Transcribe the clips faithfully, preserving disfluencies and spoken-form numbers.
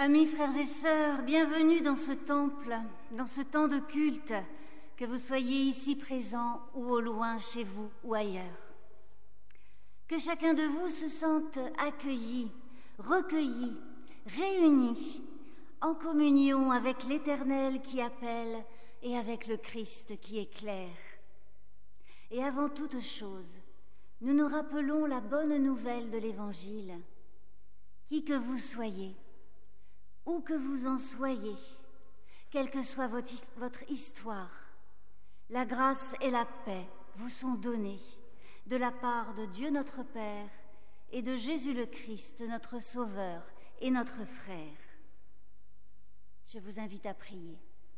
Amis, frères et sœurs, bienvenue dans ce temple, dans ce temps de culte, que vous soyez ici présents ou au loin chez vous ou ailleurs. Que chacun de vous se sente accueilli, recueilli, réuni, en communion avec l'Éternel qui appelle et avec le Christ qui éclaire. Et avant toute chose, nous nous rappelons la bonne nouvelle de l'Évangile. Qui que vous soyez, où que vous en soyez, quelle que soit votre histoire, la grâce et la paix vous sont données de la part de Dieu notre Père et de Jésus le Christ, notre Sauveur et notre frère. Je vous invite à prier.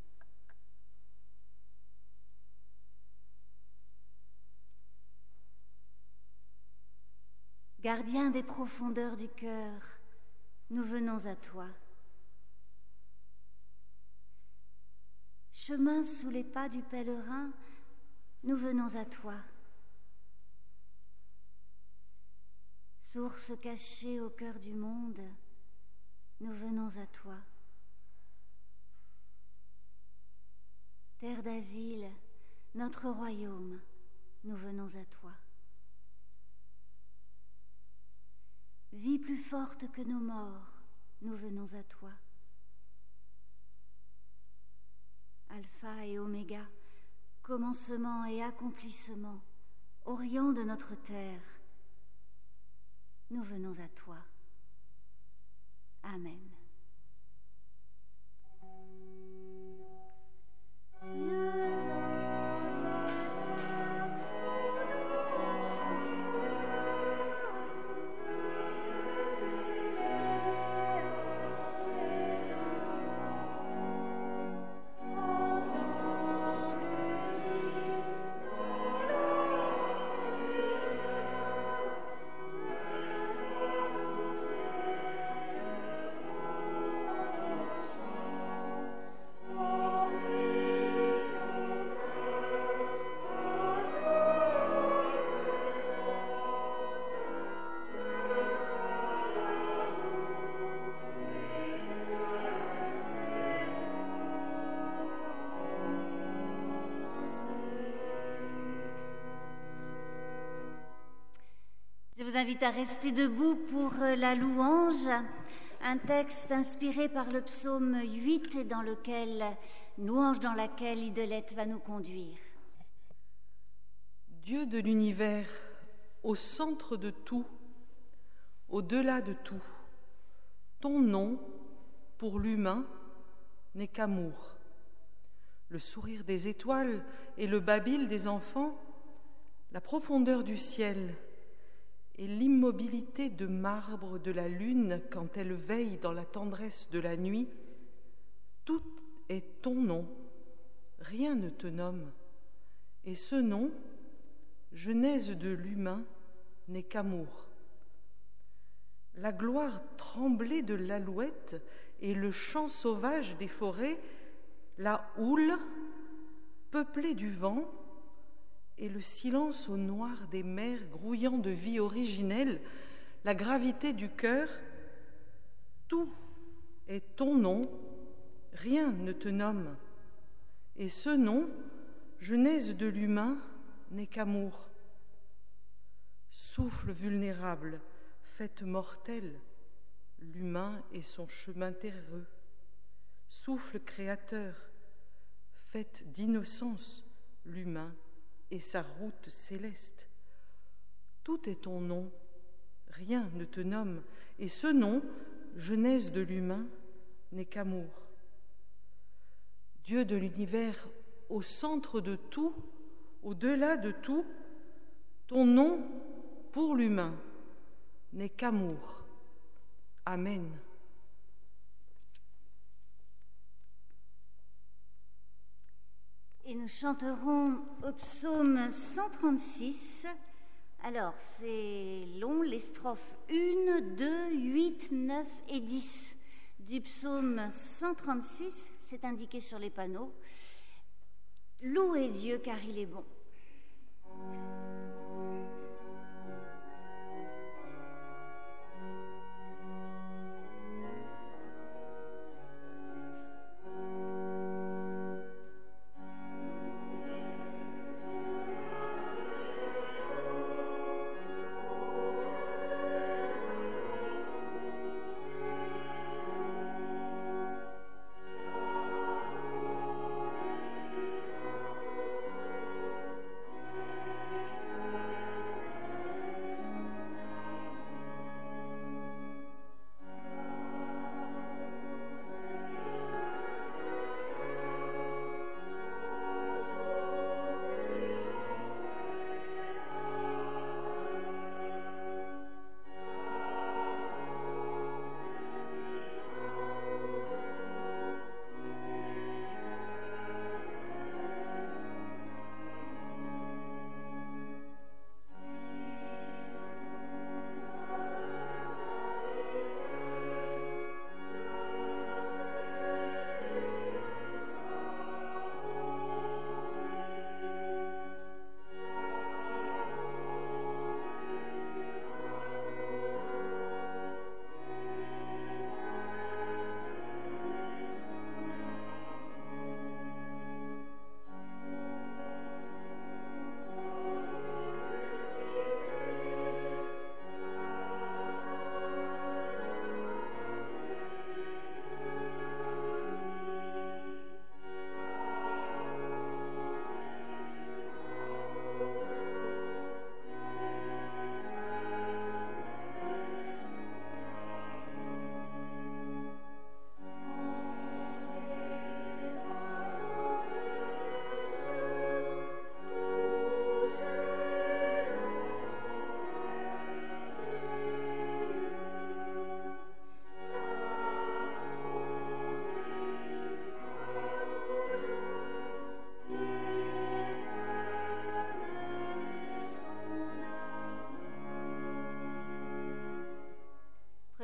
Gardien des profondeurs du cœur, nous venons à toi. Chemin sous les pas du pèlerin, nous venons à toi. Source cachée au cœur du monde, nous venons à toi. Terre d'asile, notre royaume, nous venons à toi. Vie plus forte que nos morts, nous venons à toi. Alpha et Oméga, commencement et accomplissement, orient de notre terre, nous venons à toi. Amen. Je vous invite à rester debout pour la louange, un texte inspiré par le psaume huit, dans lequel, louange dans laquelle Idelette va nous conduire. Dieu de l'univers, au centre de tout, au-delà de tout, ton nom, pour l'humain, n'est qu'amour. Le sourire des étoiles et le babil des enfants, la profondeur du ciel et l'immobilité de marbre de la lune quand elle veille dans la tendresse de la nuit, tout est ton nom, rien ne te nomme, et ce nom, genèse de l'humain, n'est qu'amour. La gloire tremblée de l'alouette et le chant sauvage des forêts, la houle peuplée du vent, et le silence au noir des mers grouillant de vie originelle, la gravité du cœur, tout est ton nom, rien ne te nomme. Et ce nom, genèse de l'humain, n'est qu'amour. Souffle vulnérable, fête mortelle, l'humain et son chemin terreux. Souffle créateur, fête d'innocence, l'humain et sa route céleste. Tout est ton nom, rien ne te nomme, et ce nom, genèse de l'humain, n'est qu'amour. Dieu de l'univers, au centre de tout, au-delà de tout, ton nom, pour l'humain, n'est qu'amour. Amen. Et nous chanterons au psaume cent trente-six. Alors, c'est long, les strophes un, deux, huit, neuf et dix du psaume cent trente-six, c'est indiqué sur les panneaux. Louez Dieu car il est bon.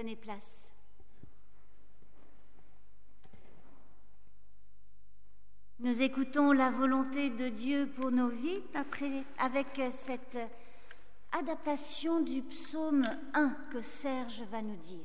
Prenez place. Nous écoutons la volonté de Dieu pour nos vies après, avec cette adaptation du psaume un que Serge va nous dire.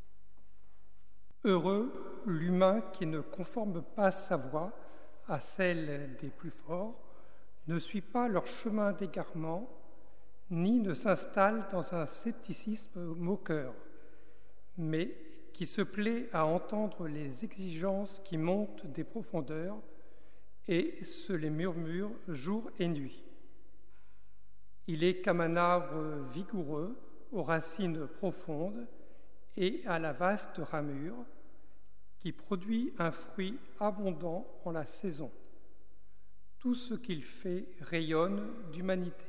Heureux l'humain qui ne conforme pas sa voix à celle des plus forts, ne suit pas leur chemin d'égarement, ni ne s'installe dans un scepticisme moqueur, mais qui se plaît à entendre les exigences qui montent des profondeurs et se les murmure jour et nuit. Il est comme un arbre vigoureux aux racines profondes et à la vaste ramure, qui produit un fruit abondant en la saison. Tout ce qu'il fait rayonne d'humanité.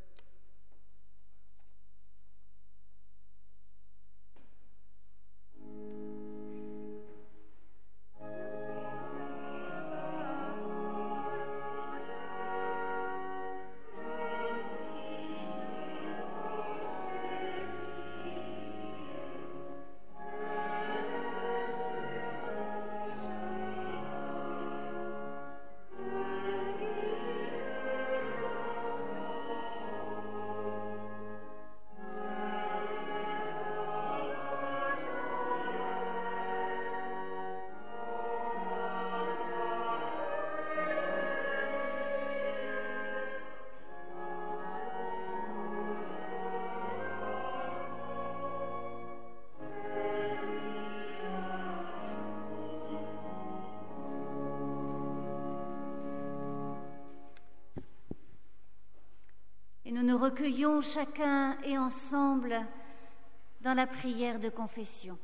Et nous nous recueillons chacun et ensemble dans la prière de confession.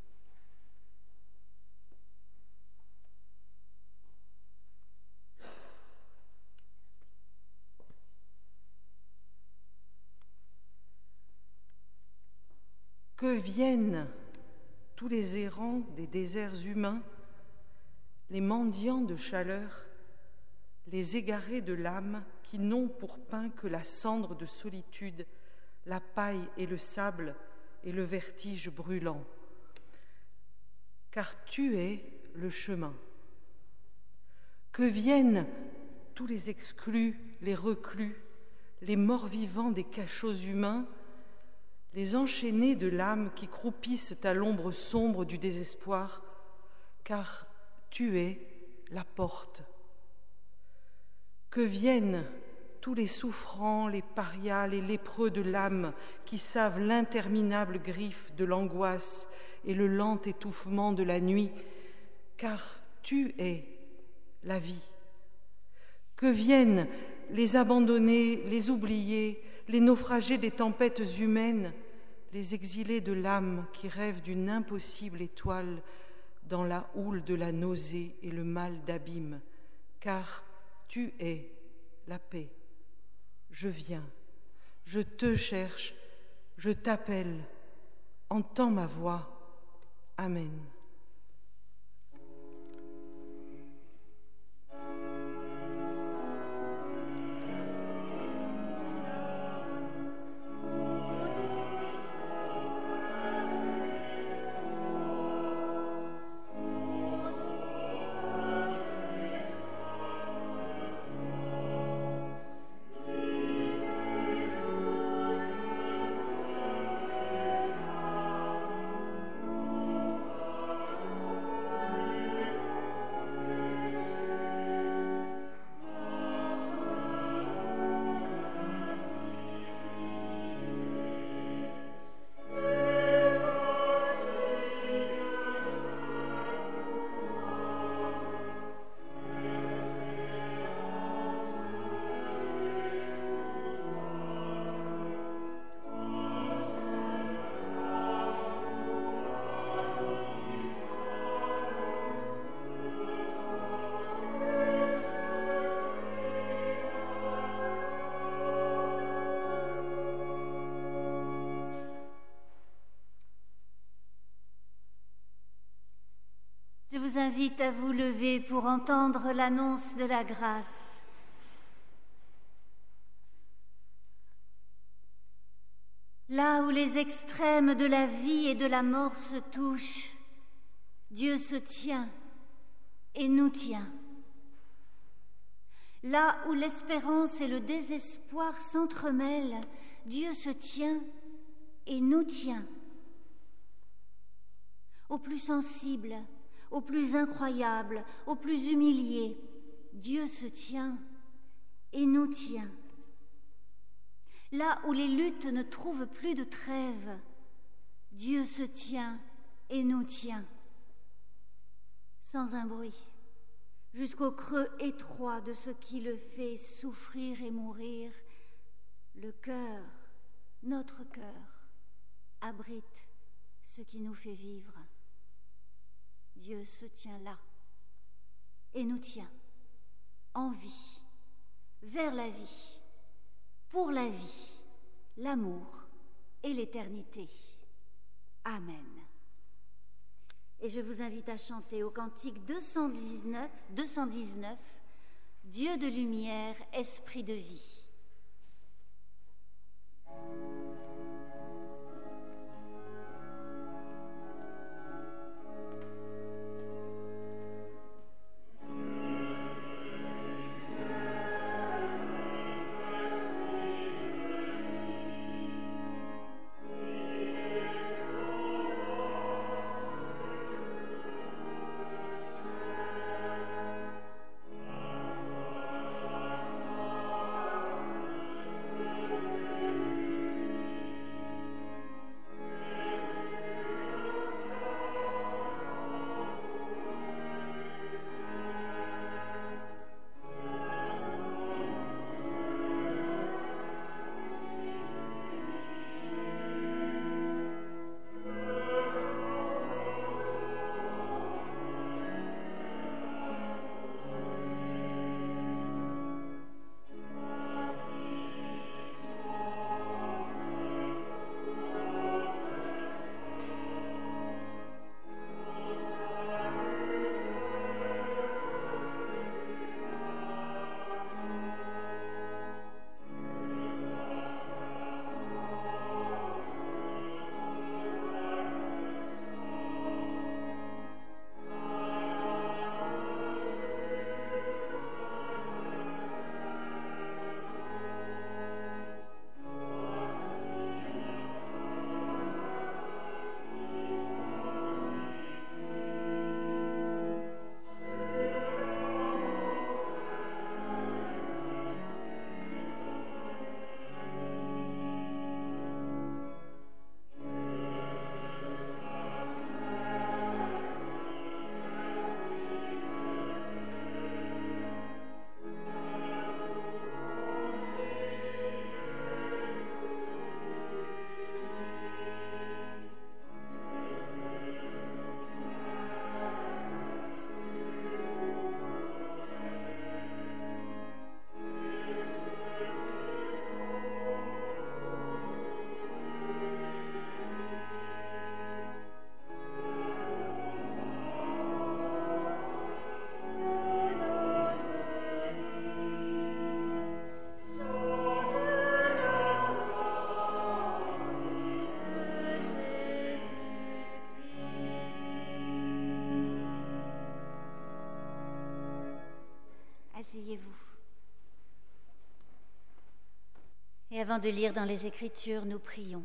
Que viennent tous les errants des déserts humains, les mendiants de chaleur, les égarés de l'âme qui n'ont pour pain que la cendre de solitude, la paille et le sable et le vertige brûlant. Car tu es le chemin. Que viennent tous les exclus, les reclus, les morts-vivants des cachots humains, les enchaînés de l'âme qui croupissent à l'ombre sombre du désespoir, car tu es la porte. Que viennent tous les souffrants, les parias, les lépreux de l'âme qui savent l'interminable griffe de l'angoisse et le lent étouffement de la nuit, car tu es la vie. Que viennent les abandonnés, les oubliés, les naufragés des tempêtes humaines, les exilés de l'âme qui rêvent d'une impossible étoile dans la houle de la nausée et le mal d'abîme, car tu es la paix. Je viens, je te cherche, je t'appelle, entends ma voix. Amen. Je vous invite à vous lever pour entendre l'annonce de la grâce. Là où les extrêmes de la vie et de la mort se touchent, Dieu se tient et nous tient. Là où l'espérance et le désespoir s'entremêlent, Dieu se tient et nous tient. Au plus sensible, au plus incroyable, au plus humilié, Dieu se tient et nous tient. Là où les luttes ne trouvent plus de trêve, Dieu se tient et nous tient. Sans un bruit, jusqu'au creux étroit de ce qui le fait souffrir et mourir, le cœur, notre cœur, abrite ce qui nous fait vivre. Dieu se tient là et nous tient en vie, vers la vie, pour la vie, l'amour et l'éternité. Amen. Et je vous invite à chanter au cantique deux cent dix-neuf, deux cent dix-neuf, Dieu de lumière, esprit de vie. Asseyez-vous. Et avant de lire dans les Écritures, nous prions.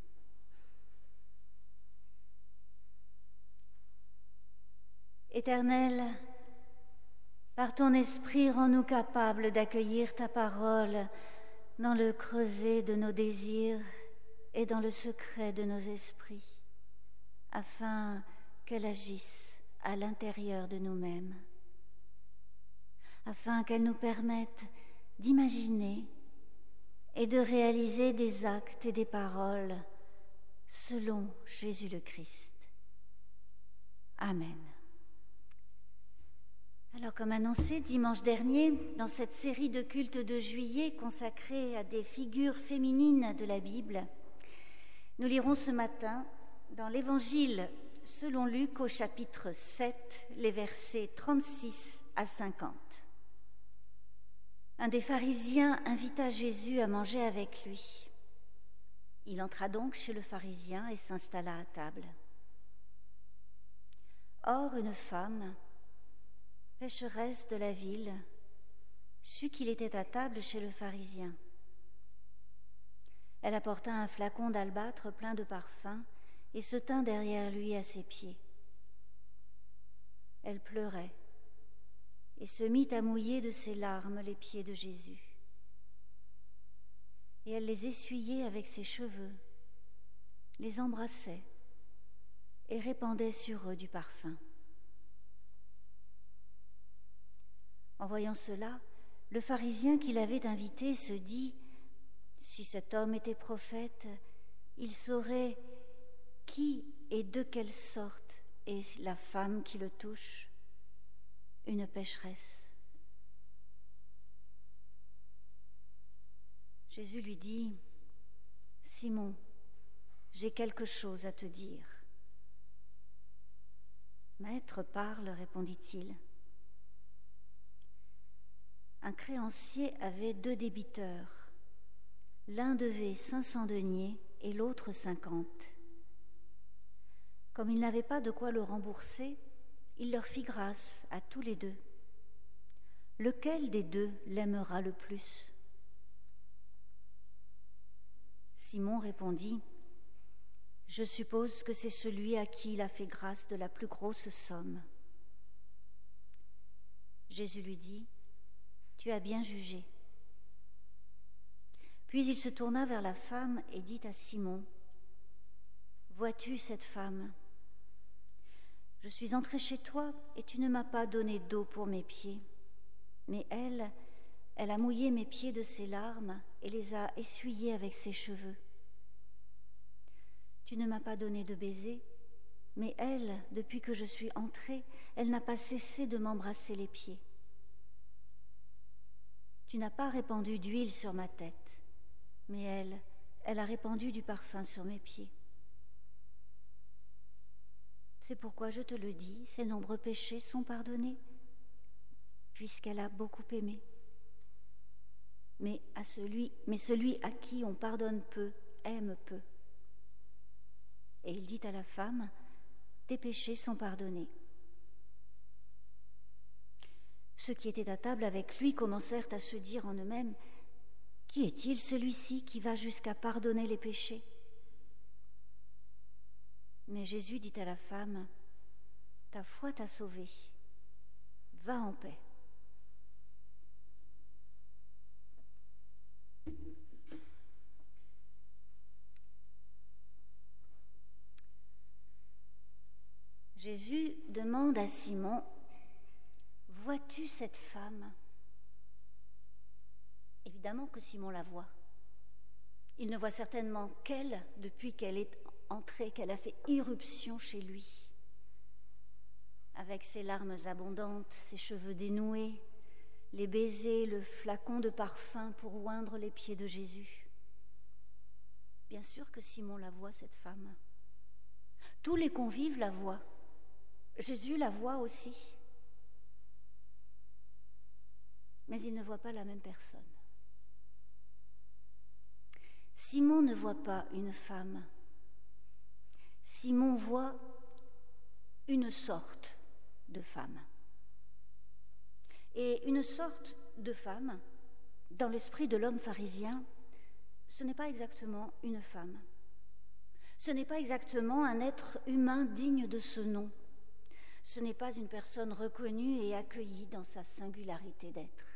Éternel, par ton esprit, rends-nous capables d'accueillir ta parole dans le creuset de nos désirs et dans le secret de nos esprits, afin qu'elle agisse à l'intérieur de nous-mêmes, afin qu'elle nous permette d'imaginer et de réaliser des actes et des paroles selon Jésus le Christ. Amen. Alors, comme annoncé dimanche dernier, dans cette série de cultes de juillet consacrée à des figures féminines de la Bible, nous lirons ce matin dans l'Évangile selon Luc au chapitre sept, les versets trente-six à cinquante. Un des pharisiens invita Jésus à manger avec lui. Il entra donc chez le pharisien et s'installa à table. Or, une femme, pécheresse de la ville, sut qu'il était à table chez le pharisien. Elle apporta un flacon d'albâtre plein de parfum et se tint derrière lui à ses pieds. Elle pleurait et se mit à mouiller de ses larmes les pieds de Jésus. Et elle les essuyait avec ses cheveux, les embrassait et répandait sur eux du parfum. En voyant cela, le pharisien qui l'avait invité se dit « Si cet homme était prophète, il saurait qui et de quelle sorte est la femme qui le touche, une pécheresse. » Jésus lui dit « Simon, j'ai quelque chose à te dire. »« Maître, parle, répondit-il. » Un créancier avait deux débiteurs. L'un devait cinq cents deniers et l'autre cinquante. Comme il n'avait pas de quoi le rembourser, il leur fit grâce à tous les deux. Lequel des deux l'aimera le plus ? Simon répondit « Je suppose que c'est celui à qui il a fait grâce de la plus grosse somme. » Jésus lui dit « Tu as bien jugé. » Puis il se tourna vers la femme et dit à Simon « Vois-tu cette femme ? Je suis entré chez toi et tu ne m'as pas donné d'eau pour mes pieds. Mais elle, elle a mouillé mes pieds de ses larmes et les a essuyés avec ses cheveux. Tu ne m'as pas donné de baiser, mais elle, depuis que je suis entrée, elle n'a pas cessé de m'embrasser les pieds. Tu n'as pas répandu d'huile sur ma tête, mais elle, elle a répandu du parfum sur mes pieds. C'est pourquoi je te le dis, ses nombreux péchés sont pardonnés, puisqu'elle a beaucoup aimé. Mais, à celui, mais celui à qui on pardonne peu, aime peu. Et il dit à la femme, tes péchés sont pardonnés. Ceux qui étaient à table avec lui commencèrent à se dire en eux-mêmes, qui est-il celui-ci qui va jusqu'à pardonner les péchés ? Mais Jésus dit à la femme, ta foi t'a sauvée, va en paix. Jésus demande à Simon, vois-tu cette femme ? Évidemment que Simon la voit. Il ne voit certainement qu'elle depuis qu'elle est entrée, qu'elle a fait irruption chez lui. Avec ses larmes abondantes, ses cheveux dénoués, les baisers, le flacon de parfum pour oindre les pieds de Jésus. Bien sûr que Simon la voit, cette femme. Tous les convives la voient. Jésus la voit aussi. Mais il ne voit pas la même personne. Simon ne voit pas une femme. Simon voit une sorte de femme. Et une sorte de femme, dans l'esprit de l'homme pharisien, ce n'est pas exactement une femme. Ce n'est pas exactement un être humain digne de ce nom. Ce n'est pas une personne reconnue et accueillie dans sa singularité d'être.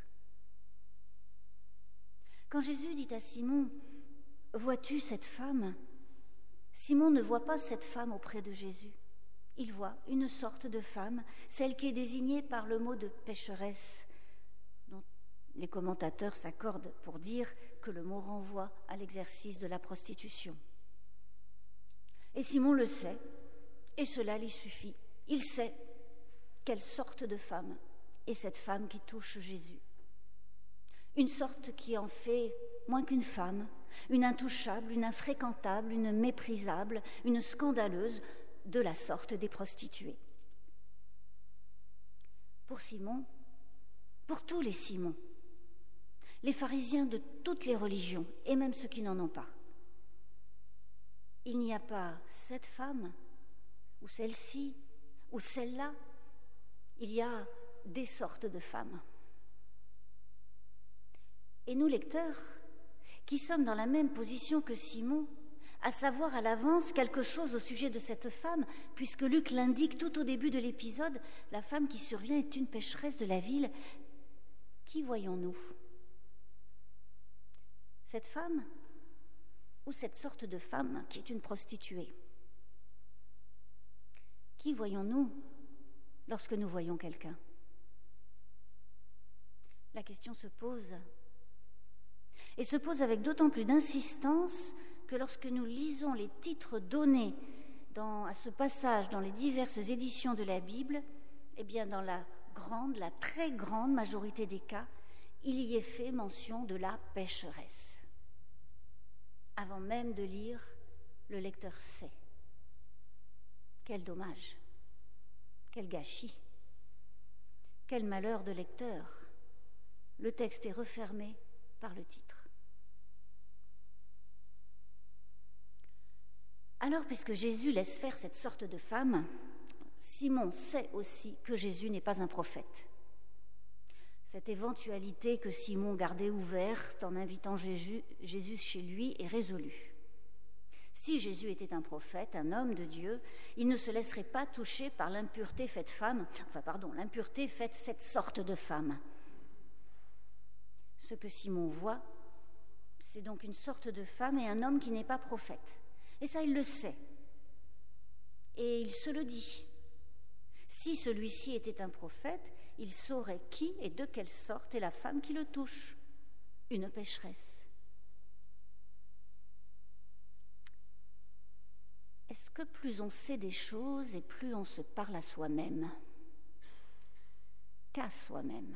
Quand Jésus dit à Simon, « Vois-tu cette femme ?» Simon ne voit pas cette femme auprès de Jésus. Il voit une sorte de femme, celle qui est désignée par le mot de pécheresse, dont les commentateurs s'accordent pour dire que le mot renvoie à l'exercice de la prostitution. Et Simon le sait, et cela lui suffit. Il sait quelle sorte de femme est cette femme qui touche Jésus. Une sorte qui en fait moins qu'une femme, une intouchable, une infréquentable, une méprisable, une scandaleuse, de la sorte des prostituées. Pour Simon, pour tous les Simons, les pharisiens de toutes les religions, et même ceux qui n'en ont pas, Il n'y a pas cette femme, ou celle-ci, ou celle-là. Il y a des sortes de femmes. Et nous, lecteurs, qui sommes dans la même position que Simon, à savoir à l'avance quelque chose au sujet de cette femme, puisque Luc l'indique tout au début de l'épisode, la femme qui survient est une pécheresse de la ville. Qui voyons-nous? Cette femme ou cette sorte de femme qui est une prostituée? Qui voyons-nous lorsque nous voyons quelqu'un? La question se pose, et se pose avec d'autant plus d'insistance que lorsque nous lisons les titres donnés dans, à ce passage dans les diverses éditions de la Bible, eh bien dans la grande, la très grande majorité des cas, il y est fait mention de la pécheresse. Avant même de lire, le lecteur sait. Quel dommage, quel gâchis, quel malheur de lecteur. Le texte est refermé par le titre. Alors, puisque Jésus laisse faire cette sorte de femme, Simon sait aussi que Jésus n'est pas un prophète. Cette éventualité que Simon gardait ouverte en invitant Jésus, Jésus chez lui est résolue. Si Jésus était un prophète, un homme de Dieu, il ne se laisserait pas toucher par l'impureté faite femme, enfin pardon, l'impureté faite cette sorte de femme. Ce que Simon voit, c'est donc une sorte de femme et un homme qui n'est pas prophète. Et ça, il le sait. Et il se le dit. Si celui-ci était un prophète, il saurait qui et de quelle sorte est la femme qui le touche. Une pécheresse. Est-ce que plus on sait des choses et plus on se parle à soi-même qu'à soi-même?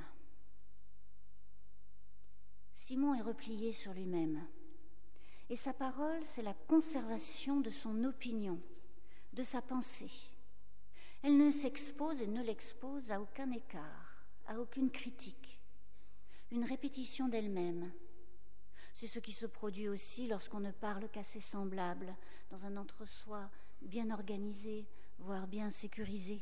Simon est replié sur lui-même. Et sa parole, c'est la conservation de son opinion, de sa pensée. Elle ne s'expose et ne l'expose à aucun écart, à aucune critique. Une répétition d'elle-même. C'est ce qui se produit aussi lorsqu'on ne parle qu'à ses semblables, dans un entre-soi bien organisé, voire bien sécurisé.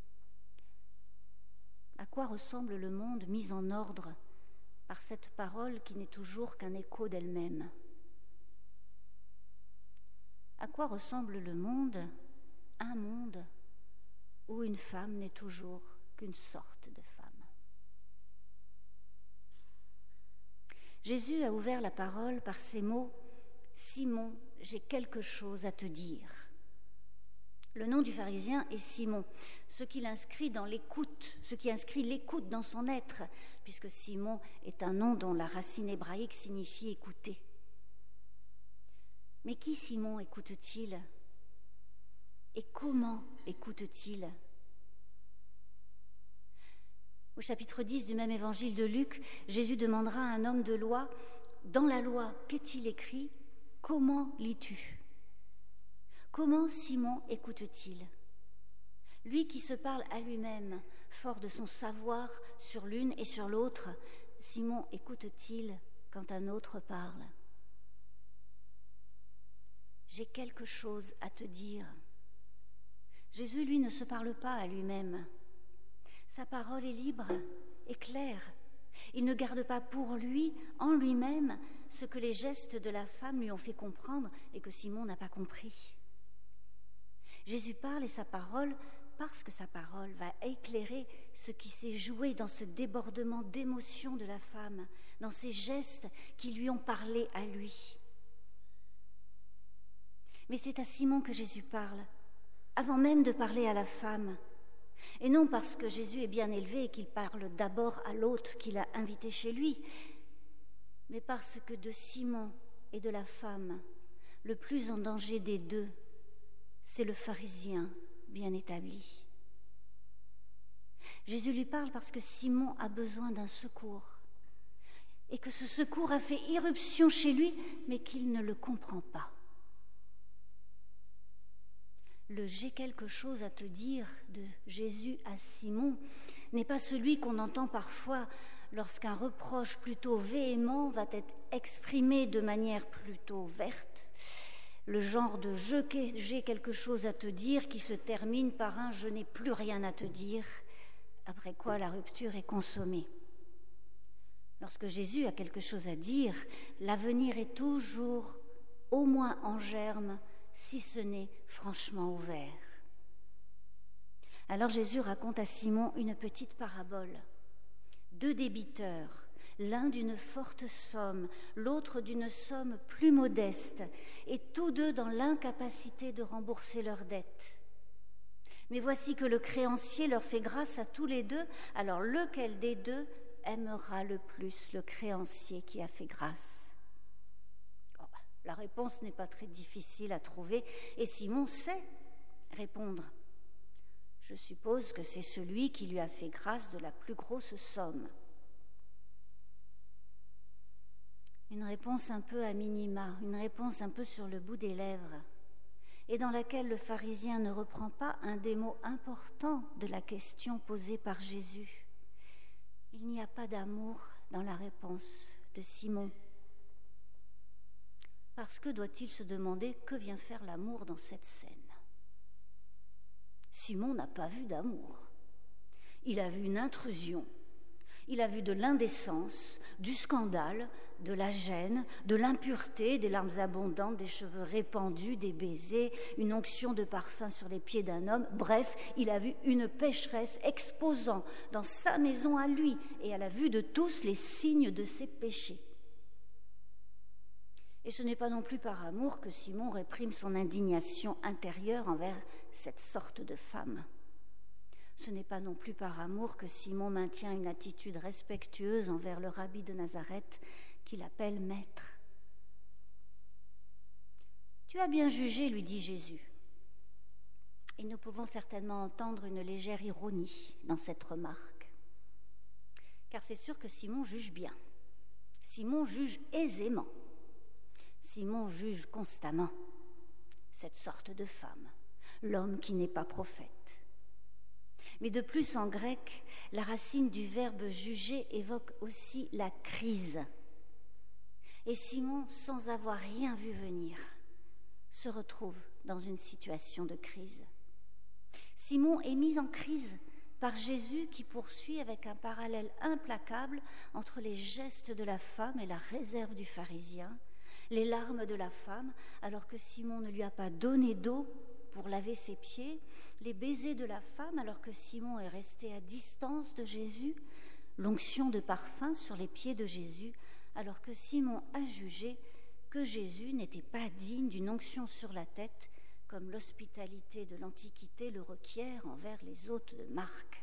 À quoi ressemble le monde mis en ordre par cette parole qui n'est toujours qu'un écho d'elle-même? À quoi ressemble le monde, un monde où une femme n'est toujours qu'une sorte de femme? Jésus a ouvert la parole par ces mots « Simon, j'ai quelque chose à te dire ». Le nom du pharisien est Simon, ce qui l'inscrit dans l'écoute, ce qui inscrit l'écoute dans son être, puisque Simon est un nom dont la racine hébraïque signifie écouter. Mais qui Simon écoute-t-il? Et comment écoute-t-il? Au chapitre dix du même évangile de Luc, Jésus demandera à un homme de loi, « Dans la loi, qu'est-il écrit? Comment lis-tu » Comment Simon écoute-t-il? Lui qui se parle à lui-même, fort de son savoir sur l'une et sur l'autre, Simon écoute-t-il quand un autre parle? J'ai quelque chose à te dire. Jésus, lui, ne se parle pas à lui-même. Sa parole est libre et claire. Il ne garde pas pour lui, en lui-même, ce que les gestes de la femme lui ont fait comprendre et que Simon n'a pas compris. Jésus parle et sa parole, parce que sa parole va éclairer ce qui s'est joué dans ce débordement d'émotion de la femme, dans ces gestes qui lui ont parlé à lui. Mais c'est à Simon que Jésus parle, avant même de parler à la femme. Et non parce que Jésus est bien élevé et qu'il parle d'abord à l'autre qu'il a invité chez lui, mais parce que de Simon et de la femme, le plus en danger des deux, c'est le pharisien bien établi. Jésus lui parle parce que Simon a besoin d'un secours et que ce secours a fait irruption chez lui, mais qu'il ne le comprend pas. Le « j'ai quelque chose à te dire » de Jésus à Simon n'est pas celui qu'on entend parfois lorsqu'un reproche plutôt véhément va être exprimé de manière plutôt verte, Le genre de « je j'ai quelque chose à te dire » qui se termine par un « je n'ai plus rien à te dire », après quoi la rupture est consommée. Lorsque Jésus a quelque chose à dire, l'avenir est toujours au moins en germe, si ce n'est franchement ouvert. Alors Jésus raconte à Simon une petite parabole. Deux débiteurs, l'un d'une forte somme, l'autre d'une somme plus modeste, et tous deux dans l'incapacité de rembourser leurs dettes. Mais voici que le créancier leur fait grâce à tous les deux, alors lequel des deux aimera le plus le créancier qui a fait grâce? Oh, la réponse n'est pas très difficile à trouver, et Simon sait répondre. Je suppose que c'est celui qui lui a fait grâce de la plus grosse somme. Une réponse un peu à minima, une réponse un peu sur le bout des lèvres, et dans laquelle le pharisien ne reprend pas un des mots importants de la question posée par Jésus. Il n'y a pas d'amour dans la réponse de Simon. Parce que doit-il se demander que vient faire l'amour dans cette scène? Simon n'a pas vu d'amour. Il a vu une intrusion. Il a vu de l'indécence, du scandale, de la gêne, de l'impureté, des larmes abondantes, des cheveux répandus, des baisers, une onction de parfum sur les pieds d'un homme. Bref, il a vu une pécheresse exposant dans sa maison à lui et à la vue de tous les signes de ses péchés. Et ce n'est pas non plus par amour que Simon réprime son indignation intérieure envers cette sorte de femme. Ce n'est pas non plus par amour que Simon maintient une attitude respectueuse envers le rabbi de Nazareth qu'il appelle maître. « Tu as bien jugé, lui dit Jésus. » Et nous pouvons certainement entendre une légère ironie dans cette remarque. Car c'est sûr que Simon juge bien. Simon juge aisément. Simon juge constamment cette sorte de femme, l'homme qui n'est pas prophète. Mais de plus, en grec, la racine du verbe juger évoque aussi la crise. Et Simon, sans avoir rien vu venir, se retrouve dans une situation de crise. Simon est mis en crise par Jésus qui poursuit avec un parallèle implacable entre les gestes de la femme et la réserve du pharisien, les larmes de la femme alors que Simon ne lui a pas donné d'eau pour laver ses pieds, les baisers de la femme alors que Simon est resté à distance de Jésus, l'onction de parfum sur les pieds de Jésus alors que Simon a jugé que Jésus n'était pas digne d'une onction sur la tête comme l'hospitalité de l'Antiquité le requiert envers les hôtes de marque.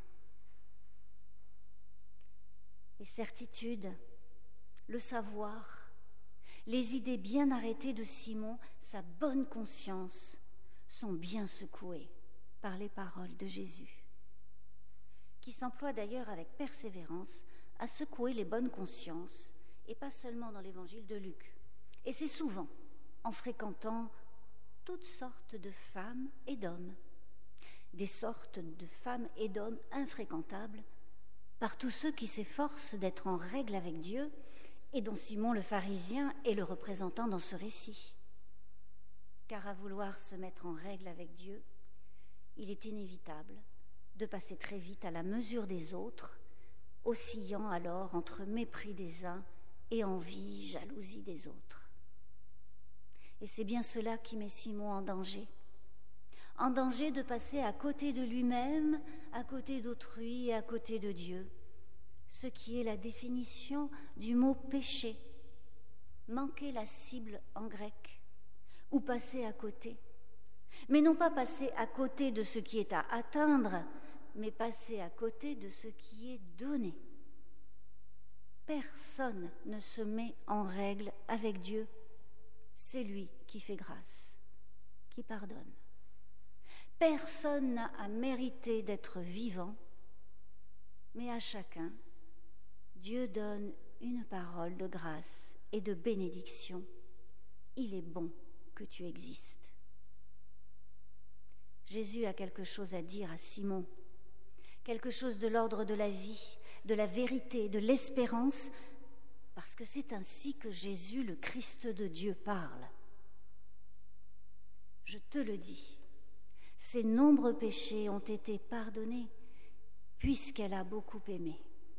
Les certitudes, le savoir, les idées bien arrêtées de Simon, sa bonne conscience, sont bien secouées par les paroles de Jésus, qui s'emploie d'ailleurs avec persévérance à secouer les bonnes consciences, et pas seulement dans l'évangile de Luc. Et c'est souvent en fréquentant toutes sortes de femmes et d'hommes, des sortes de femmes et d'hommes infréquentables par tous ceux qui s'efforcent d'être en règle avec Dieu et dont Simon le pharisien est le représentant dans ce récit. Car à vouloir se mettre en règle avec Dieu, il est inévitable de passer très vite à la mesure des autres, oscillant alors entre mépris des uns et envie, jalousie des autres. Et c'est bien cela qui met Simon en danger. En danger de passer à côté de lui-même, à côté d'autrui et à côté de Dieu. Ce qui est la définition du mot péché. Manquer la cible en grec, ou passer à côté. Mais non pas passer à côté de ce qui est à atteindre, mais passer à côté de ce qui est donné. Personne ne se met en règle avec Dieu. C'est lui qui fait grâce, qui pardonne. Personne n'a à mériter d'être vivant, mais à chacun, Dieu donne une parole de grâce et de bénédiction. Il est bon que tu existes. Jésus a quelque chose à dire à Simon, quelque chose de l'ordre de la vie, de la vérité, de l'espérance, parce que c'est ainsi que Jésus, le Christ de Dieu, parle. je te le dis, ses nombreux péchés ont été pardonnés, puisqu'elle a beaucoup aimé. »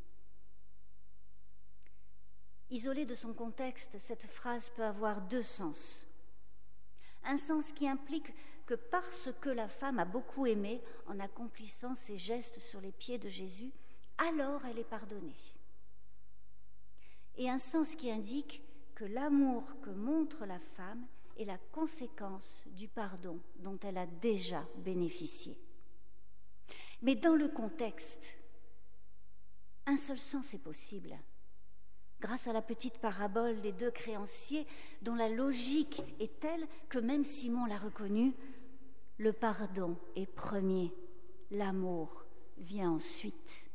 Isolée de son contexte, cette phrase peut avoir deux sens. Un sens qui implique que parce que la femme a beaucoup aimé en accomplissant ses gestes sur les pieds de Jésus, alors elle est pardonnée. Et un sens qui indique que l'amour que montre la femme est la conséquence du pardon dont elle a déjà bénéficié. Mais dans le contexte, un seul sens est possible. Grâce à la petite parabole des deux créanciers, dont la logique est telle que même Simon l'a reconnue, le pardon est premier, l'amour vient ensuite.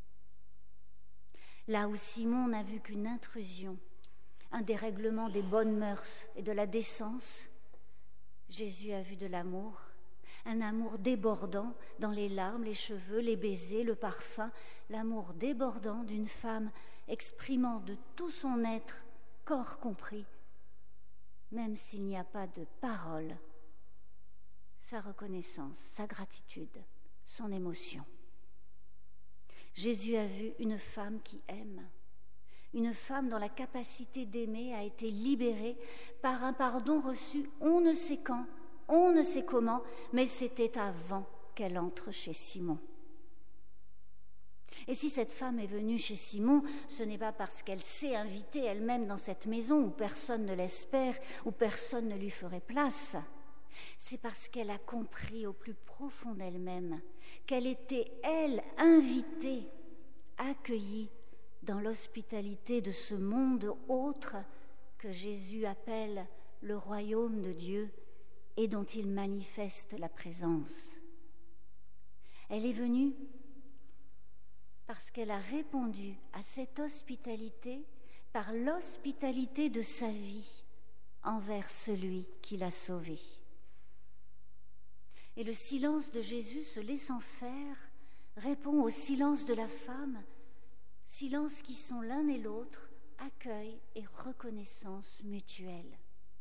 Là où Simon n'a vu qu'une intrusion, un dérèglement des bonnes mœurs et de la décence, Jésus a vu de l'amour, un amour débordant dans les larmes, les cheveux, les baisers, le parfum, l'amour débordant d'une femme exprimant de tout son être, corps compris, même s'il n'y a pas de parole, sa reconnaissance, sa gratitude, son émotion. Jésus a vu une femme qui aime, une femme dont la capacité d'aimer a été libérée par un pardon reçu on ne sait quand, on ne sait comment, mais c'était avant qu'elle entre chez Simon. Et si cette femme est venue chez Simon, ce n'est pas parce qu'elle s'est invitée elle-même dans cette maison où personne ne l'espère, où personne ne lui ferait place. C'est parce qu'elle a compris au plus profond d'elle-même qu'elle était, elle, invitée, accueillie dans l'hospitalité de ce monde autre que Jésus appelle le royaume de Dieu et dont il manifeste la présence. Elle est venue parce qu'elle a répondu à cette hospitalité par l'hospitalité de sa vie envers celui qui l'a sauvée. Et le silence de Jésus, se laissant faire, répond au silence de la femme, silence qui sont l'un et l'autre accueil et reconnaissance mutuelle.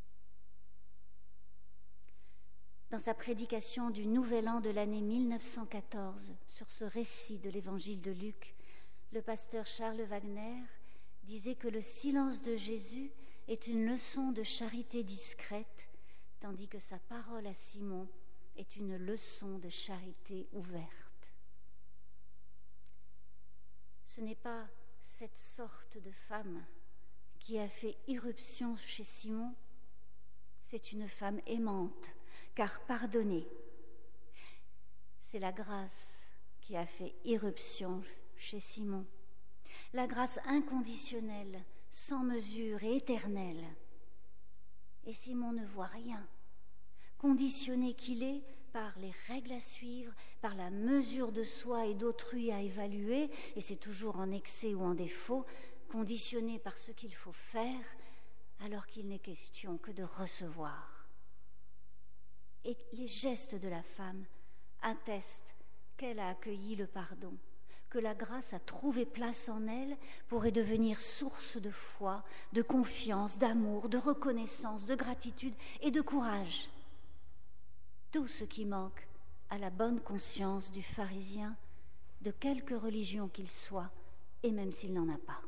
Dans sa prédication du Nouvel An de l'année mille neuf cent quatorze sur ce récit de l'évangile de Luc, le pasteur Charles Wagner disait que le silence de Jésus est une leçon de charité discrète, tandis que sa parole à Simon est une leçon de charité ouverte. Ce n'est pas cette sorte de femme qui a fait irruption chez Simon, c'est une femme aimante, car pardonnée. C'est la grâce qui a fait irruption chez Simon, la grâce inconditionnelle, sans mesure et éternelle. Et Simon ne voit rien, conditionné qu'il est par les règles à suivre, par la mesure de soi et d'autrui à évaluer, et c'est toujours en excès ou en défaut, conditionné par ce qu'il faut faire, alors qu'il n'est question que de recevoir. Et les gestes de la femme attestent qu'elle a accueilli le pardon, que la grâce a trouvé place en elle pour y devenir source de foi, de confiance, d'amour, de reconnaissance, de gratitude et de courage. Tout ce qui manque à la bonne conscience du pharisien, de quelque religion qu'il soit, et même s'il n'en a pas.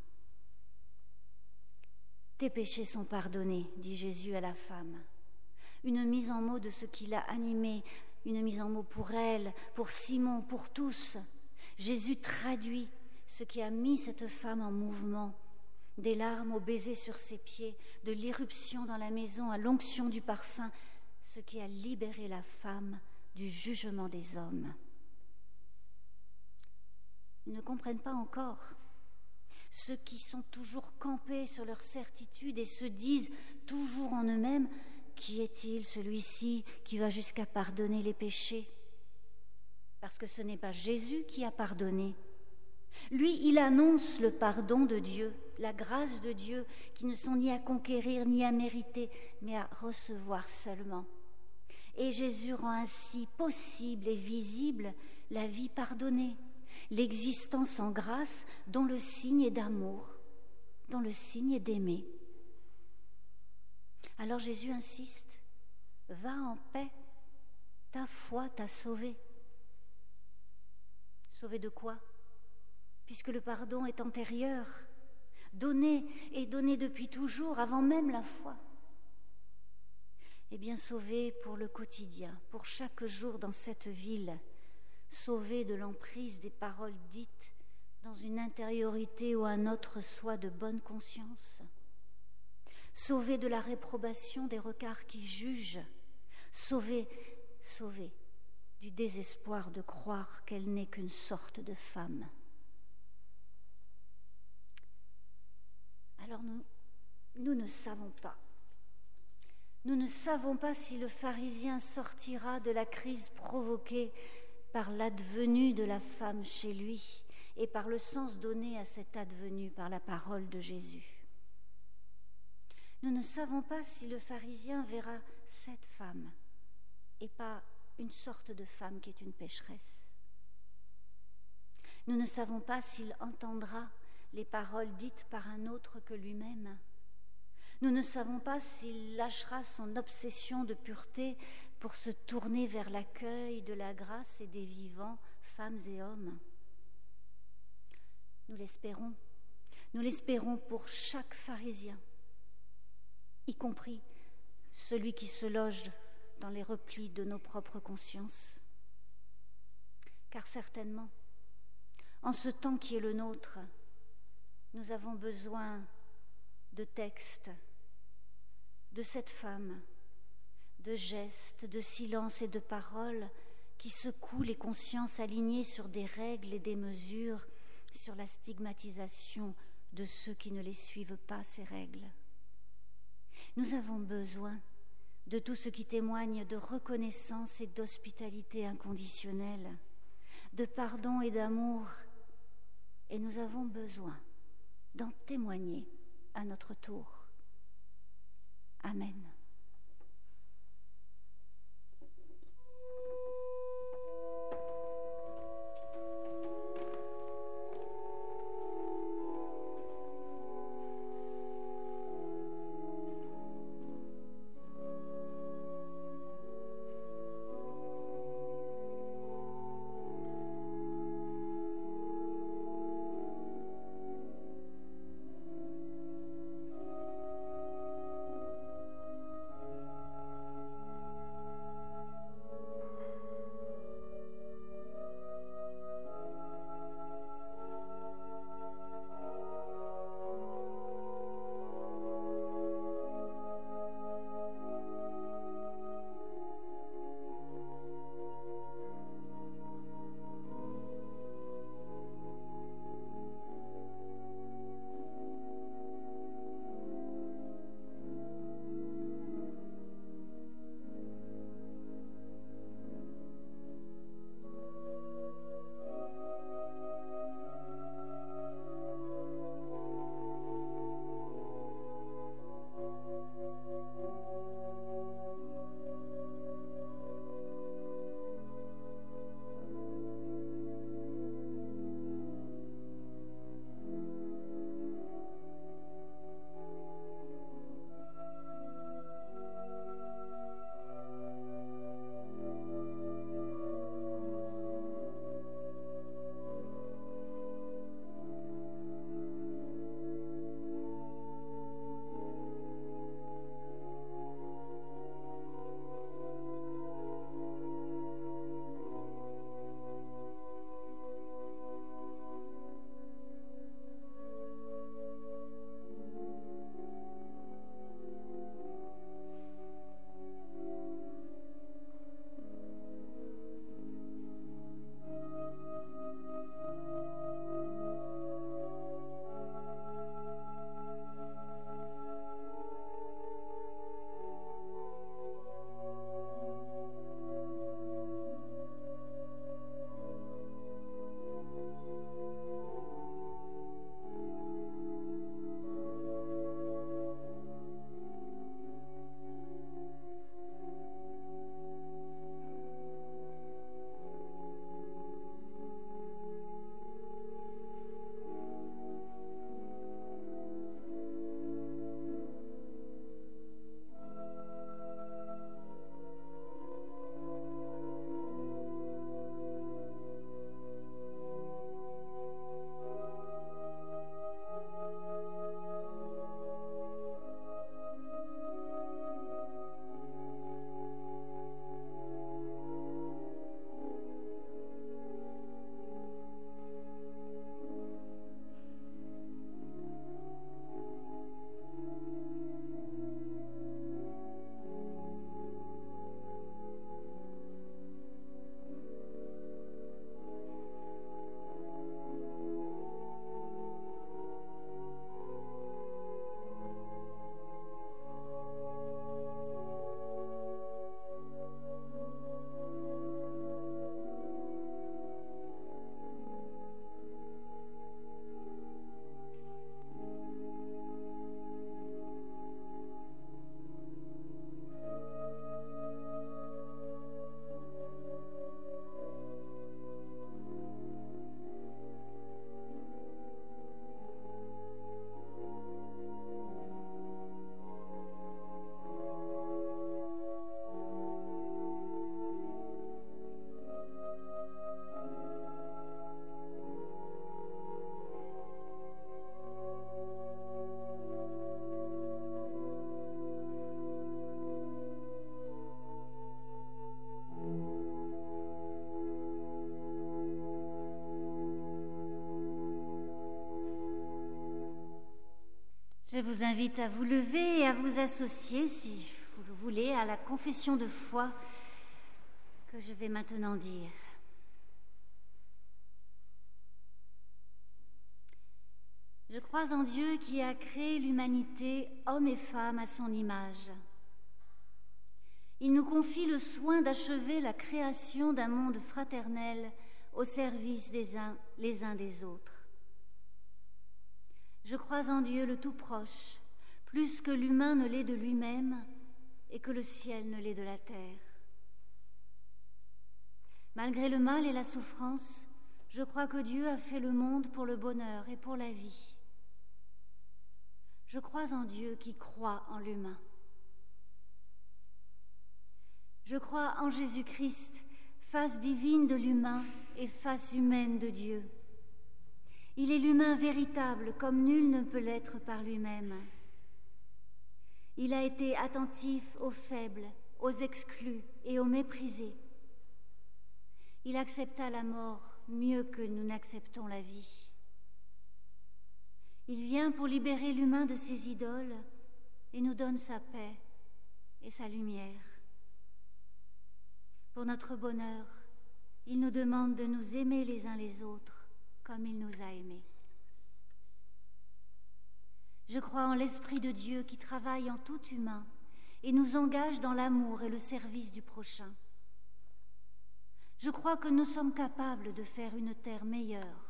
« Tes péchés sont pardonnés, dit Jésus à la femme. » Une mise en mots de ce qui l'a animée, une mise en mots pour elle, pour Simon, pour tous. Jésus traduit ce qui a mis cette femme en mouvement, des larmes au baiser sur ses pieds, de l'irruption dans la maison à l'onction du parfum, ce qui a libéré la femme du jugement des hommes. Ils ne comprennent pas encore. Ceux qui sont toujours campés sur leur certitude et se disent toujours en eux-mêmes: qui est-il, celui-ci, qui va jusqu'à pardonner les péchés? Parce que ce n'est pas Jésus qui a pardonné. Lui, il annonce le pardon de Dieu, la grâce de Dieu, qui ne sont ni à conquérir ni à mériter, mais à recevoir seulement. Et Jésus rend ainsi possible et visible la vie pardonnée, l'existence en grâce dont le signe est d'amour, dont le signe est d'aimer. Alors Jésus insiste, Va en paix, ta foi t'a sauvé. Sauvé de quoi? Puisque le pardon est antérieur, donné et donné depuis toujours, avant même la foi. Eh bien, sauvé pour le quotidien, pour chaque jour dans cette ville, sauvé de l'emprise des paroles dites dans une intériorité ou un autre soi de bonne conscience, sauvé de la réprobation des regards qui jugent, sauvé, sauvé du désespoir de croire qu'elle n'est qu'une sorte de femme. Alors nous, nous ne savons pas. Nous ne savons pas si le pharisien sortira de la crise provoquée par l'advenu de la femme chez lui et par le sens donné à cet advenu par la parole de Jésus. Nous ne savons pas si le pharisien verra cette femme et pas une sorte de femme qui est une pécheresse. Nous ne savons pas s'il entendra les paroles dites par un autre que lui-même. Nous ne savons pas s'il lâchera son obsession de pureté pour se tourner vers l'accueil de la grâce et des vivants, femmes et hommes. Nous l'espérons. Nous l'espérons pour chaque pharisien, y compris celui qui se loge dans les replis de nos propres consciences. Car certainement, en ce temps qui est le nôtre, nous avons besoin de textes, de cette femme, de gestes, de silence et de paroles qui secouent les consciences alignées sur des règles et des mesures, sur la stigmatisation de ceux qui ne les suivent pas, ces règles. Nous avons besoin de tout ce qui témoigne de reconnaissance et d'hospitalité inconditionnelle, de pardon et d'amour, et nous avons besoin d'en témoigner à notre tour. Amen. vous invite à vous lever et à vous associer, si vous le voulez, à la confession de foi que je vais maintenant dire. Je crois en Dieu qui a créé l'humanité, hommes et femmes, à son image. Il nous confie le soin d'achever la création d'un monde fraternel au service des uns les uns des autres. Je crois en Dieu le tout proche, plus que l'humain ne l'est de lui-même et que le ciel ne l'est de la terre. Malgré le mal et la souffrance, je crois que Dieu a fait le monde pour le bonheur et pour la vie. Je crois en Dieu qui croit en l'humain. Je crois en Jésus-Christ, face divine de l'humain et face humaine de Dieu. Il est l'humain véritable, comme nul ne peut l'être par lui-même. Il a été attentif aux faibles, aux exclus et aux méprisés. Il accepta la mort mieux que nous n'acceptons la vie. Il vient pour libérer l'humain de ses idoles et nous donne sa paix et sa lumière. Pour notre bonheur, il nous demande de nous aimer les uns les autres comme il nous a aimés. Je crois en l'Esprit de Dieu qui travaille en tout humain et nous engage dans l'amour et le service du prochain. Je crois que nous sommes capables de faire une terre meilleure.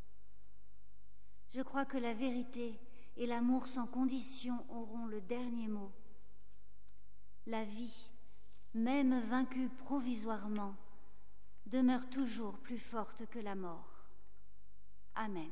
Je crois que la vérité et l'amour sans condition auront le dernier mot. La vie, même vaincue provisoirement, demeure toujours plus forte que la mort. Amen.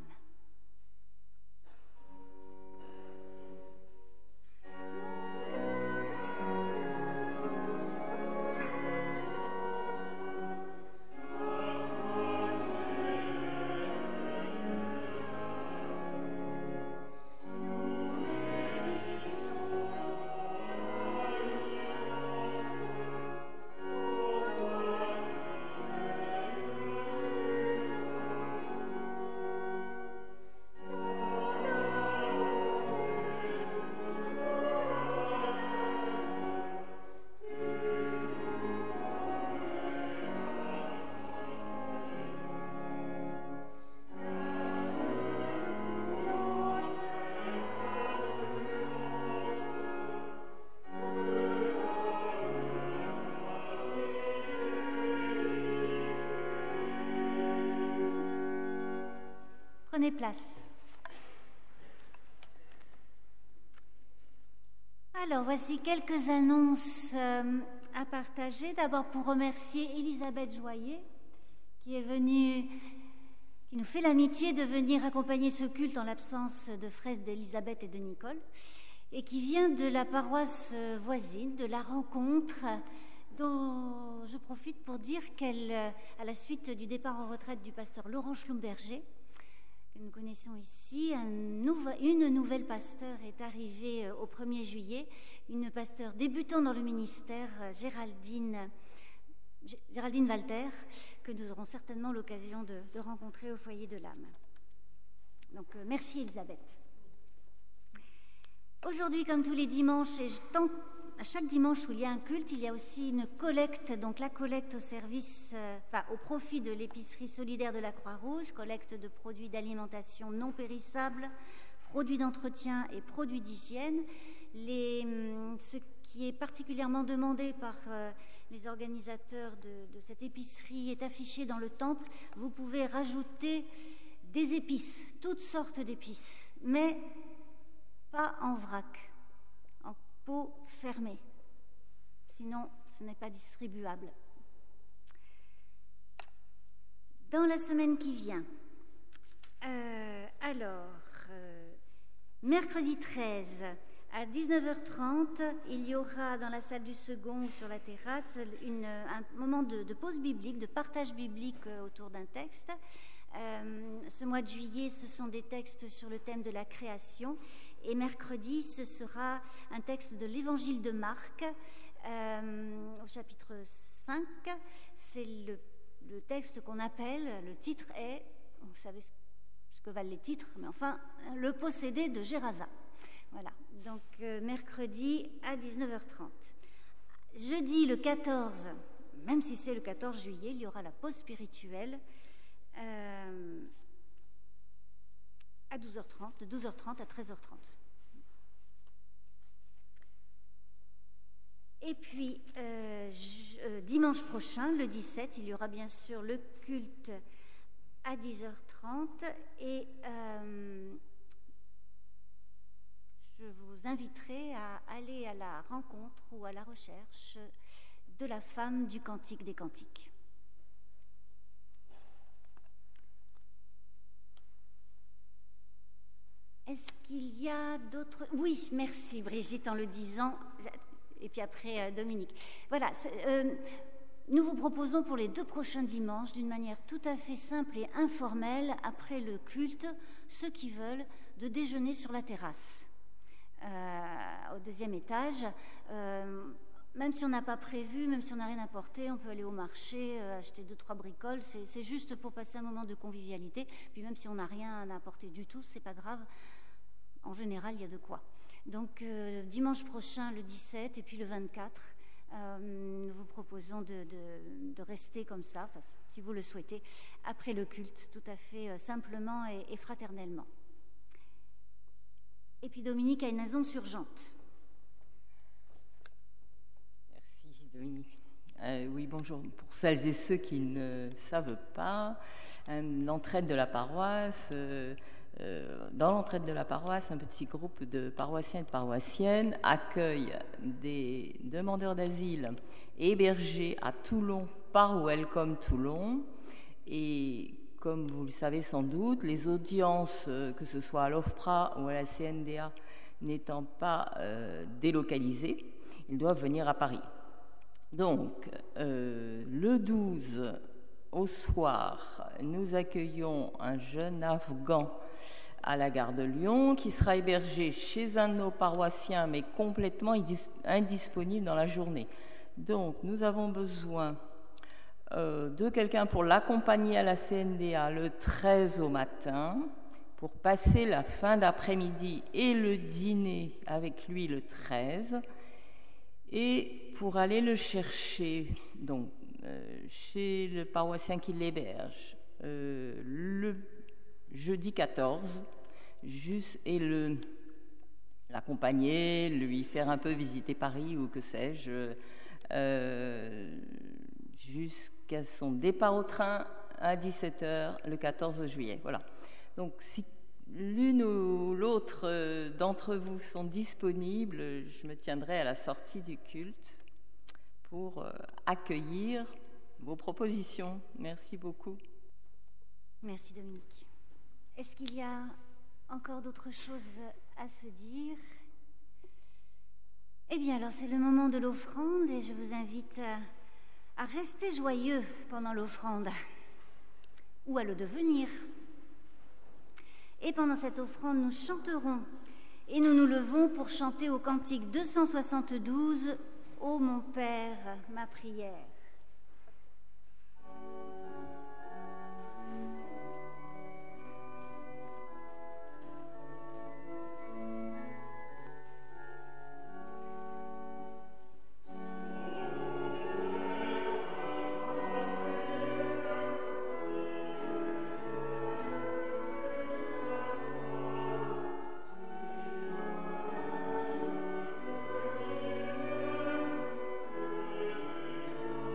Prenez place. Alors, voici quelques annonces euh, à partager. D'abord, pour remercier Elisabeth Joyer, qui est venue, qui nous fait l'amitié de venir accompagner ce culte en l'absence de frères d'Elisabeth et de Nicole, et qui vient de la paroisse voisine, de la rencontre, dont je profite pour dire qu'elle, à la suite du départ en retraite du pasteur Laurent Schlumberger, que nous connaissons ici, un nouveau, une nouvelle pasteur est arrivée au premier juillet, une pasteur débutant dans le ministère, Géraldine, Géraldine Walter, que nous aurons certainement l'occasion de, de rencontrer au foyer de l'âme. Donc, euh, merci Elisabeth. Aujourd'hui, comme tous les dimanches, et tant, à chaque dimanche où il y a un culte, il y a aussi une collecte, donc la collecte au service, euh, enfin au profit de l'épicerie solidaire de la Croix-Rouge, collecte de produits d'alimentation non périssables, produits d'entretien et produits d'hygiène. Les, ce qui est particulièrement demandé par euh, les organisateurs de, de cette épicerie est affiché dans le temple. Vous pouvez rajouter des épices, toutes sortes d'épices, mais pas en vrac, en pot fermé. Sinon, ce n'est pas distribuable. Dans la semaine qui vient, euh, alors, euh, mercredi treize, à dix-neuf heures trente, il y aura dans la salle du second, sur la terrasse, une, un moment de, de pause biblique, de partage biblique autour d'un texte. Euh, ce mois de juillet, ce sont des textes sur le thème de la création. Et mercredi, ce sera un texte de l'Évangile de Marc, euh, au chapitre cinq. C'est le, le texte qu'on appelle, le titre est, vous savez ce que valent les titres, mais enfin, le possédé de Gérasa. Voilà, donc euh, mercredi à dix-neuf heures trente. Jeudi le quatorze, même si c'est le quatorze juillet, il y aura la pause spirituelle euh, à douze heures trente, de douze heures trente à treize heures trente. Et puis, euh, je, euh, dimanche prochain, le dix-sept, il y aura bien sûr le culte à dix heures trente et euh, je vous inviterai à aller à la rencontre ou à la recherche de la femme du Cantique des Cantiques. Est-ce qu'il y a d'autres... Oui, merci Brigitte en le disant... Et puis après, euh, Dominique. Voilà, euh, nous vous proposons pour les deux prochains dimanches, d'une manière tout à fait simple et informelle, après le culte, ceux qui veulent, de déjeuner sur la terrasse, euh, au deuxième étage. Euh, même si on n'a pas prévu, même si on n'a rien apporté, on peut aller au marché, euh, acheter deux, trois bricoles. C'est, c'est juste pour passer un moment de convivialité. Puis même si on n'a rien à apporter du tout, c'est pas grave. En général, il y a de quoi. Donc, euh, dimanche prochain, le dix-sept, et puis le vingt-quatre, euh, nous vous proposons de, de, de rester comme ça, enfin, si vous le souhaitez, après le culte, tout à fait euh, simplement et, et fraternellement. Et puis Dominique a une annonce urgente. Merci Dominique. Euh, oui, bonjour. Pour celles et ceux qui ne savent pas, euh, l'entraide de la paroisse... Euh, Euh, dans l'entraide de la paroisse, un petit groupe de paroissiens et de paroissiennes accueille des demandeurs d'asile hébergés à Toulon par Welcome Toulon. Et comme vous le savez sans doute, les audiences, que ce soit à l'OFPRA ou à la C N D A, n'étant pas euh, délocalisées, ils doivent venir à Paris. Donc, euh, le douze, au soir, nous accueillons un jeune Afghan à la gare de Lyon, qui sera hébergé chez un de nos paroissiens, mais complètement indisponible dans la journée. Donc, nous avons besoin euh, de quelqu'un pour l'accompagner à la C N D A le treize au matin, pour passer la fin d'après-midi et le dîner avec lui le treize, et pour aller le chercher donc, euh, chez le paroissien qui l'héberge euh, le jeudi quatorze, juste, et le, l'accompagner, lui faire un peu visiter Paris ou que sais-je, euh, jusqu'à son départ au train à dix-sept heures le quatorze juillet. Voilà. Donc, si l'une ou l'autre d'entre vous sont disponibles, je me tiendrai à la sortie du culte pour accueillir vos propositions. Merci beaucoup. Merci Dominique. Est-ce qu'il y a encore d'autres choses à se dire? Eh bien alors c'est le moment de l'offrande et je vous invite à, à rester joyeux pendant l'offrande ou à le devenir. Et pendant cette offrande, nous chanterons et nous nous levons pour chanter au cantique deux cent soixante-douze « Ô mon Père, ma prière ». Thank you.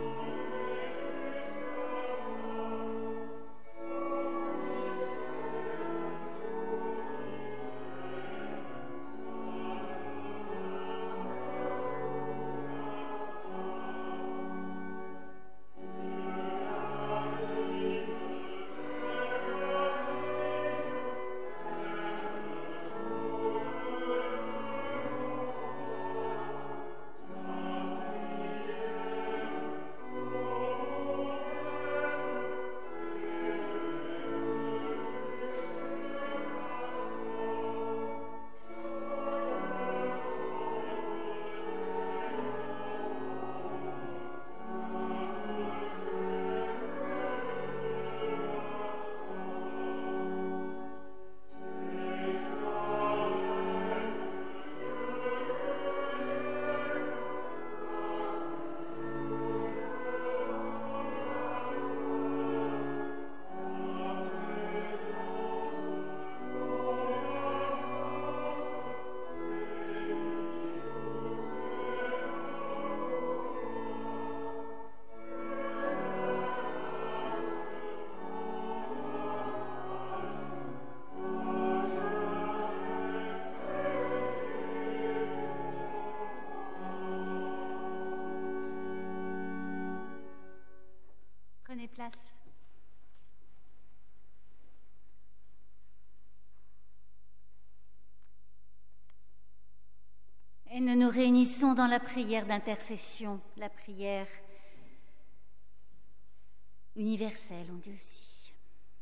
place. Et nous nous réunissons dans la prière d'intercession, la prière universelle, on dit aussi.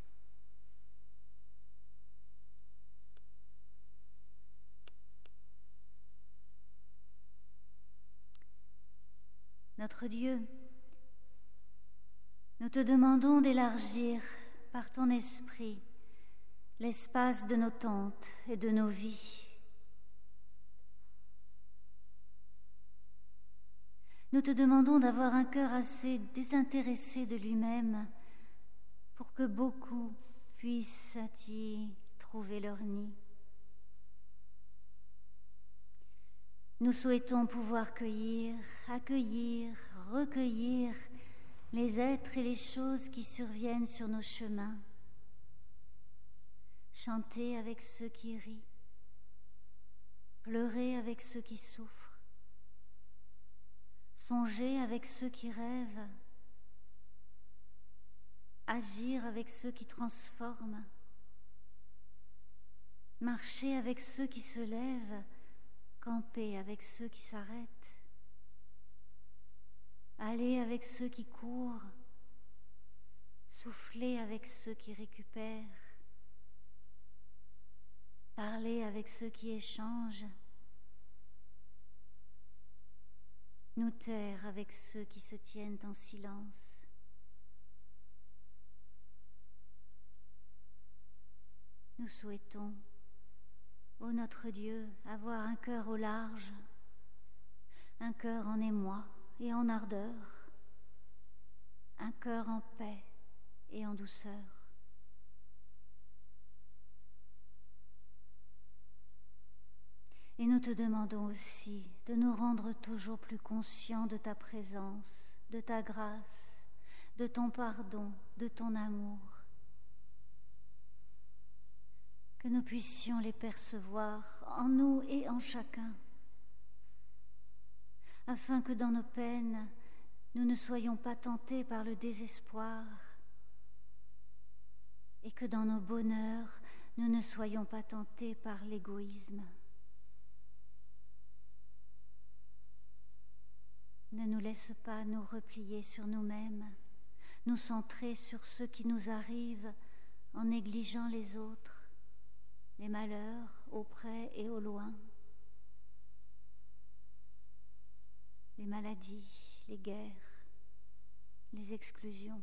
Notre Dieu, nous te demandons d'élargir par ton esprit l'espace de nos tentes et de nos vies. Nous te demandons d'avoir un cœur assez désintéressé de lui-même pour que beaucoup puissent y trouver leur nid. Nous souhaitons pouvoir cueillir, accueillir, recueillir les êtres et les choses qui surviennent sur nos chemins, chanter avec ceux qui rient, pleurer avec ceux qui souffrent, songer avec ceux qui rêvent, agir avec ceux qui transforment, marcher avec ceux qui se lèvent, camper avec ceux qui s'arrêtent, aller avec ceux qui courent, souffler avec ceux qui récupèrent, parler avec ceux qui échangent, nous taire avec ceux qui se tiennent en silence. Nous souhaitons, ô notre Dieu, avoir un cœur au large, un cœur en émoi et en ardeur, un cœur en paix et en douceur. Et nous te demandons aussi de nous rendre toujours plus conscients de ta présence, de ta grâce, de ton pardon, de ton amour. Que nous puissions les percevoir en nous et en chacun, afin que dans nos peines, nous ne soyons pas tentés par le désespoir et que dans nos bonheurs, nous ne soyons pas tentés par l'égoïsme. Ne nous laisse pas nous replier sur nous-mêmes, nous centrer sur ce qui nous arrive en négligeant les autres, les malheurs auprès et au loin, les maladies, les guerres, les exclusions.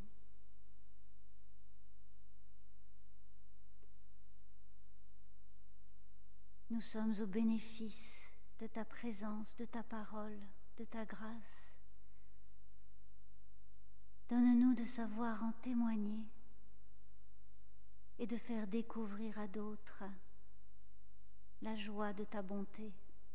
Nous sommes au bénéfice de ta présence, de ta parole, de ta grâce. Donne-nous de savoir en témoigner et de faire découvrir à d'autres la joie de ta bonté.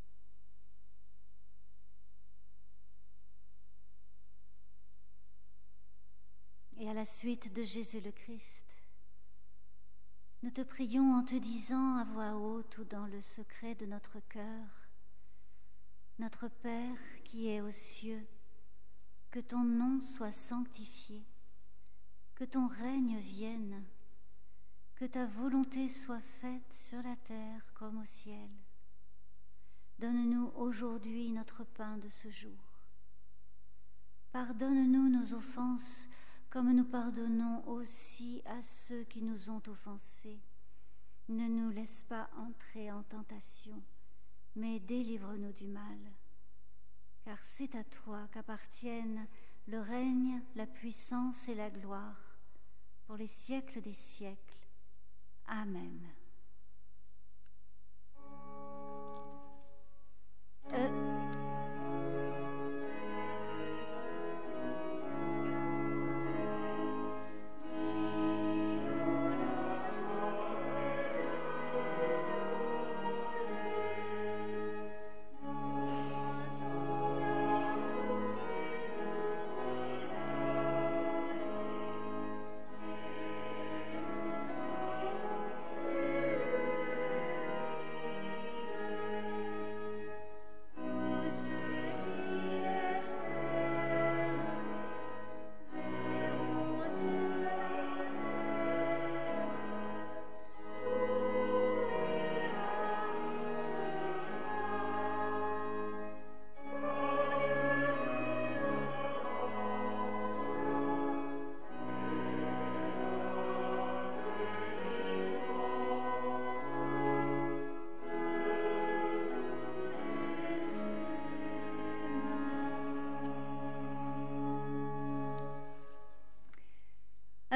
Et à la suite de Jésus le Christ, nous te prions en te disant à voix haute ou dans le secret de notre cœur: Notre Père qui es aux cieux, que ton nom soit sanctifié, que ton règne vienne, que ta volonté soit faite sur la terre comme au ciel. Donne-nous aujourd'hui notre pain de ce jour. Pardonne-nous nos offenses comme nous pardonnons aussi à ceux qui nous ont offensés. Ne nous laisse pas entrer en tentation, mais délivre-nous du mal. Car c'est à toi qu'appartiennent le règne, la puissance et la gloire, pour les siècles des siècles. Amen. Euh...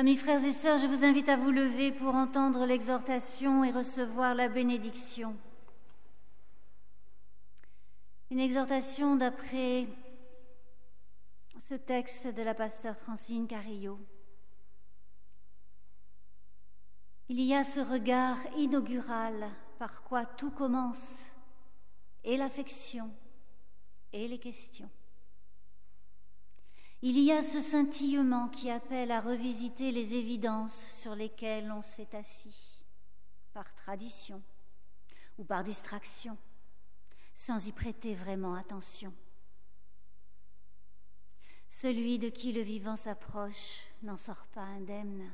Amis frères et sœurs, je vous invite à vous lever pour entendre l'exhortation et recevoir la bénédiction. Une exhortation d'après ce texte de la pasteur Francine Carillo. Il y a ce regard inaugural par quoi tout commence, et l'affection et les questions. Il y a ce scintillement qui appelle à revisiter les évidences sur lesquelles on s'est assis, par tradition ou par distraction, sans y prêter vraiment attention. Celui de qui le vivant s'approche n'en sort pas indemne.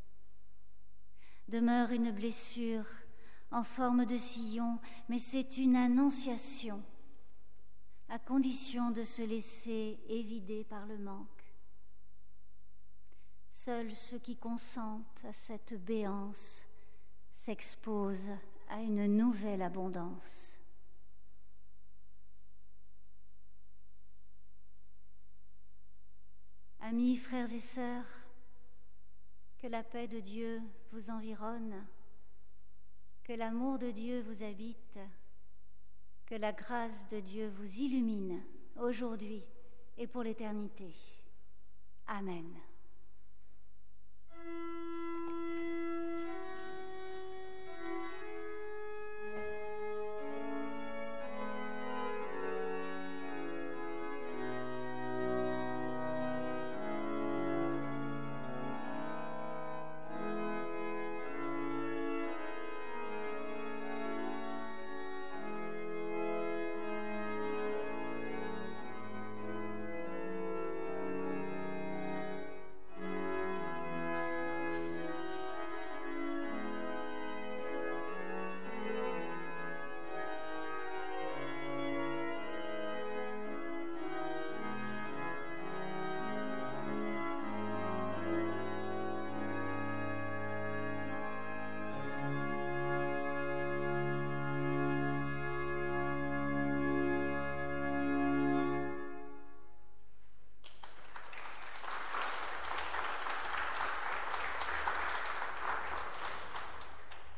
Demeure une blessure en forme de sillon, mais c'est une annonciation, à condition de se laisser évider par le manque. Seuls ceux qui consentent à cette béance s'exposent à une nouvelle abondance. Amis, frères et sœurs, que la paix de Dieu vous environne, que l'amour de Dieu vous habite, que la grâce de Dieu vous illumine aujourd'hui et pour l'éternité. Amen.